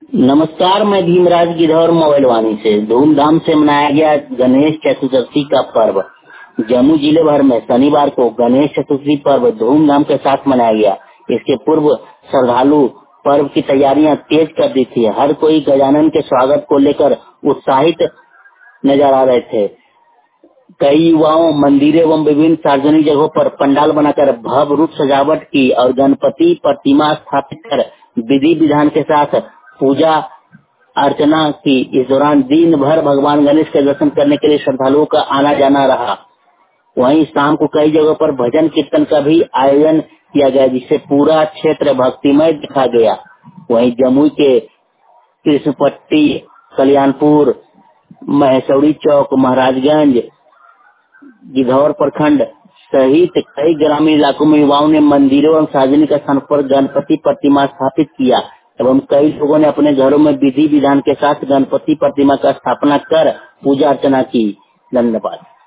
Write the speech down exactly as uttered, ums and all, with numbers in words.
नमस्कार, मैं भीमराज गिधौर मोबाइलवानी से। धूमधाम से मनाया गया गणेश चतुर्थी का पर्व। जम्मू जिले भर में शनिवार को गणेश चतुर्थी पर्व धूमधाम के साथ मनाया गया। इसके पूर्व श्रद्धालु पर्व की तैयारियां तेज कर दी थी। हर कोई गजानन के स्वागत को लेकर उत्साहित नजर आ रहे थे। कई युवाओं मंदिरों एवं विभिन्न सार्वजनिक जगहों पर पंडाल बनाकर भव्य रूप सजावट की और गणपति प्रतिमा स्थापित कर विधि विधान के साथ पूजा अर्चना की। इस दौरान दिन भर भगवान गणेश के दर्शन करने के लिए श्रद्धालुओं का आना जाना रहा। वहीं शाम को कई जगहों पर भजन कीर्तन का भी आयोजन किया गया, जिससे पूरा क्षेत्र भक्तिमय दिखा गया। वहीं जमुई के कृष्णपट्टी, कल्याणपुर, महेशौरी चौक, महाराजगंज, गिधौर प्रखंड सहित कई ग्रामीण इलाकों में युवाओं ने मंदिरों एवं सार्वजनिक स्थानों पर गणपति प्रतिमा स्थापित किया एवं कई लोगों ने अपने घरों में विधि विधान के साथ गणपति प्रतिमा का स्थापना कर पूजा अर्चना की। धन्यवाद।